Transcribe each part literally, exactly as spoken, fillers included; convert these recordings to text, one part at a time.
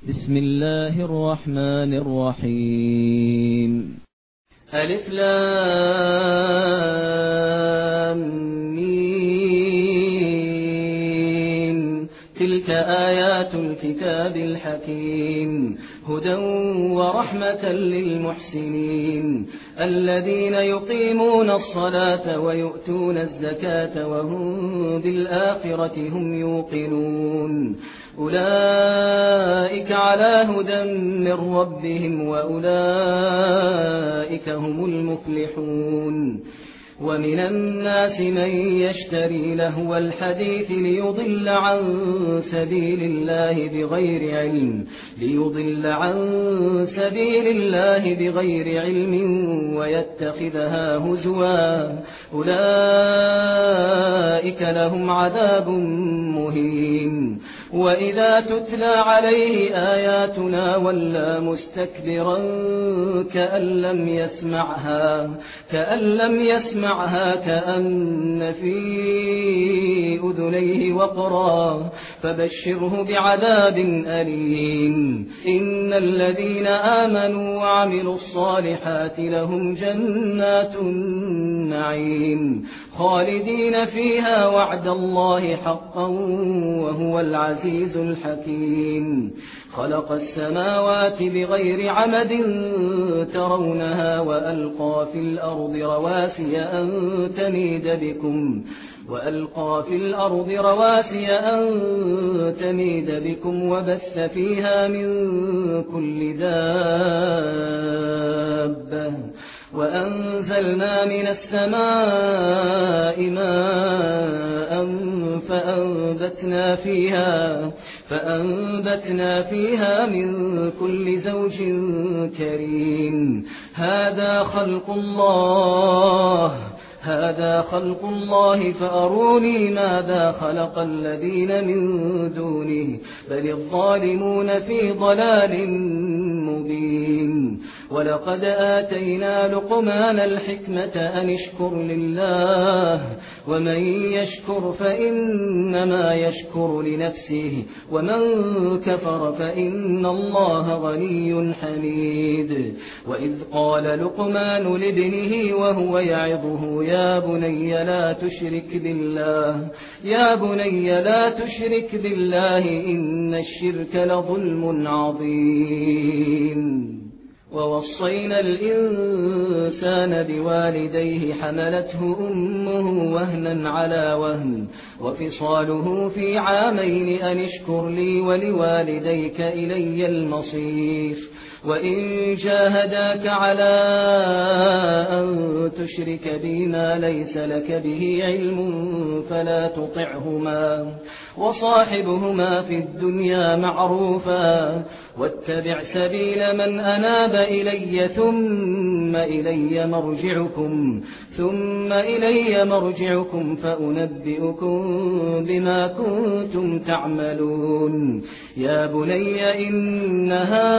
بسم الله الرحمن الرحيم. ألف لام ميم. تلك آيات الكتاب الحكيم، هدى ورحمة للمحسنين الذين يقيمون الصلاة ويؤتون الزكاة وهم بالآخرة هم يوقنون. أولئك على هدى من ربهم وأولئك هم المفلحون. ومن الناس من يشتري لهو الحديث ليضل عن سبيل الله بغير علم ليضل عن سبيل الله بغير علم ويتخذها هزوا، أولئك لهم عذاب مهين. وإذا تتلى عليه آياتنا ولى مستكبرا كأن لم يسمعها كأن لم يسمعها كأن في أذنيه وقرا، فبشره بعذاب أليم. إن الذين آمنوا وعملوا الصالحات لهم جنات النعيم خالدين فيها وعد الله حقا وهو العزيز الحكيم. خلق السماوات بغير عمد ترونها وألقى في الأرض رواسي أن تميد بكم وألقى في الأرض رواسي أن تميد بكم وبث فيها من كل دابة وأنزلنا من السماء ماء فأنبتنا فيها فأنبتنا فيها من كل زوج كريم. هذا خلق الله هذا خلق الله فأروني ماذا خلق الذين من دونه بل الظالمون في ضلال مبين. ولقد آتينا لقمان الحكمة أن اشكر لله ومن يشكر فإنما يشكر لنفسه ومن كفر فإن الله غني حميد. وإذ قال لقمان لابنه وهو يعظه يا بني لا تشرك بالله يا بني لا تشرك بالله إن الشرك لظلم عظيم. ووصينا الإنسان بوالديه حملته أمه وهنا على وهن وفصاله في عامين أن اشكر لي ولوالديك إلي المصير. وإن جاهداك على أن تشرك بي ما ليس لك به علم فلا تطعهما وصاحبهما في الدنيا معروفا واتبع سبيل من أناب إلي ثم إلي مرجعكم ثم إلي مرجعكم فأنبئكم بما كنتم تعملون. يا بني إنها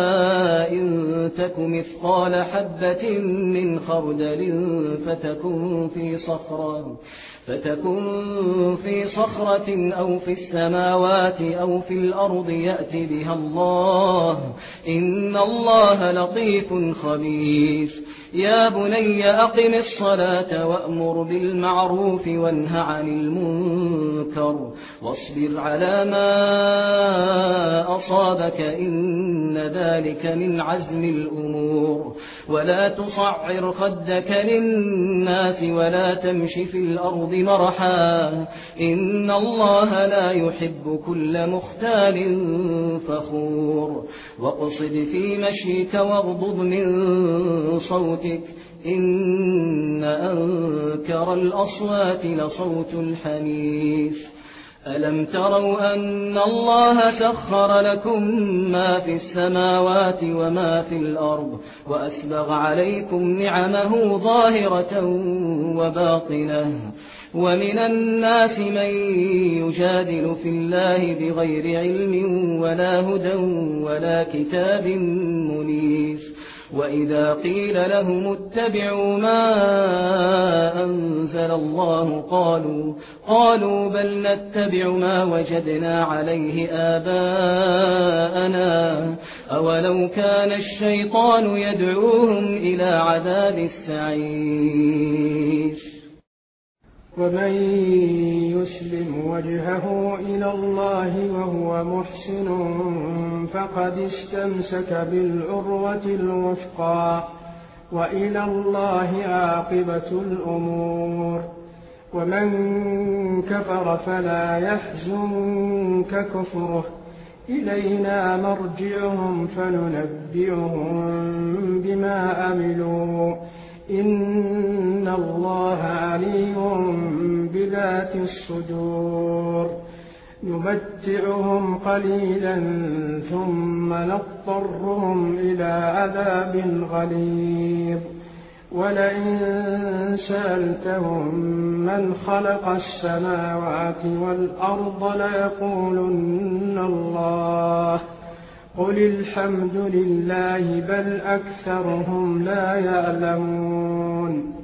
إن تك مثقال حبة من خردل فتكن في صخرة فتكن في صخرة أو في السماوات أو في الأرض يأت بها الله إن الله لطيف خبير. يا بني أقم الصلاة وأمر بالمعروف وانه عن المنكر واصبر على ما أصابك إن ذلك من عزم الأمور. ولا تصعر خدك للناس ولا تمش في الأرض مرحا إن الله لا يحب كل مختال فخور. واقصد في مشيك واغضض من صوتك إن أنكر الأصوات لصوت الحمير. ألم تروا أن الله سخر لكم ما في السماوات وما في الأرض وأسبغ عليكم نعمه ظاهرة وباطنة. ومن الناس من يجادل في الله بغير علم ولا هدى ولا كتاب منير. وإذا قيل لهم اتبعوا ما أنزل الله قالوا, قالوا بل نتبع ما وجدنا عليه آباءنا أولو كان الشيطان يدعوهم إلى عذاب السعير. ومن يسلم وجهه إلى الله وهو محسن فقد استمسك بالعروة الوثقى وإلى الله عاقبة الأمور. ومن كفر فلا يحزنك كفره إلينا مرجعهم فننبئهم بما عملوا إن الله عليم بذات الصدور. نمتعهم قليلا ثم نضطرهم إلى عذاب غليظ. ولئن سألتهم من خلق السماوات والأرض ليقولن الله قل الحمد لله بل أكثرهم لا يعلمون.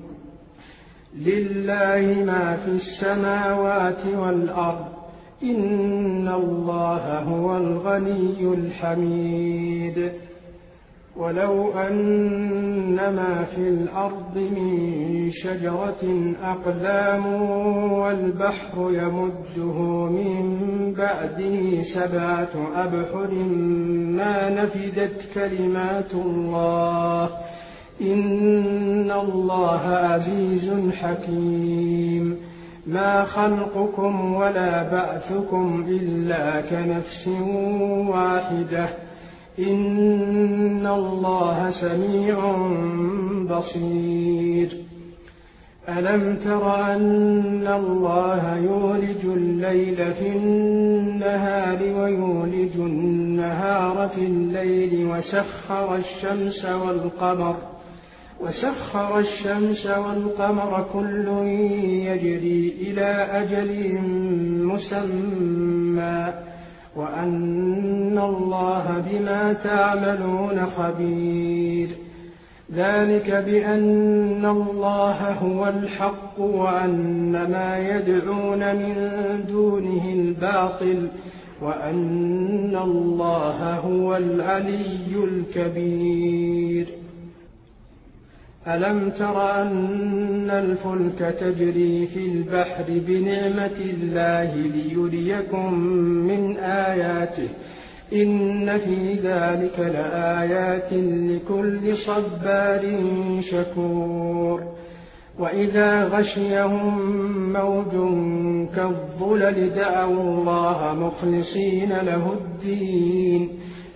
لله ما في السماوات والأرض إن الله هو الغني الحميد. ولو أن ما في الأرض من شجرة أقلام والبحر يمده من بعده سبعة أبحر ما نفدت كلمات الله إن الله عزيز حكيم. ما خلقكم ولا بعثكم إلا كنفس واحدة إن الله سميع بصير. ألم تر أن الله يولج الليل في النهار ويولج النهار في الليل وسخر الشمس والقمر وسخر الشمس والقمر كل يجري إلى أجل مسمى وأن الله بما تعملون خبير. ذلك بأن الله هو الحق وأن ما يدعون من دونه الباطل وأن الله هو العلي الكبير. ألم تر أن الفلك تجري في البحر بنعمة الله ليريكم من آياته إن في ذلك لآيات لكل صبار شكور. وإذا غشيهم موج كالظلل دعوا الله مخلصين له الدين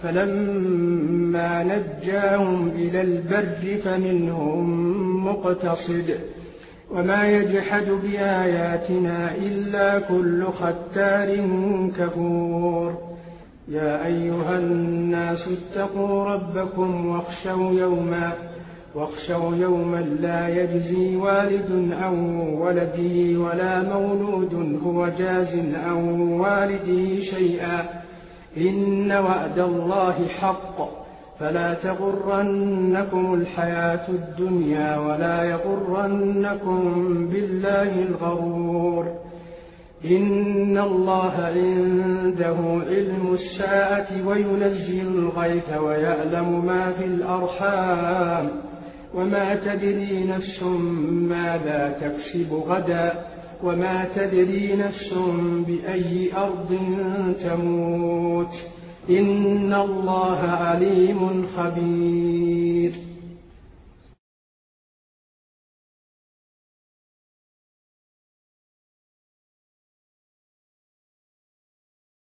فلما نجاهم إلى البر فمنهم مقتصد وما يجحد بآياتنا إلا كل ختار كفور. يا أيها الناس اتقوا ربكم واخشوا يوما واخشوا يوما لا يجزي والد عن ولده ولا مولود هو جاز عن والده شيئا إن وعد الله حق فلا تغرنكم الحياة الدنيا ولا يغرنكم بالله الغرور. إن الله عنده علم الساعة وينزل الغيث ويعلم ما في الأرحام وما تدري نفس ماذا تكسب غدا وما تدري نفس بأي أرض تموت إن الله عليم خبير.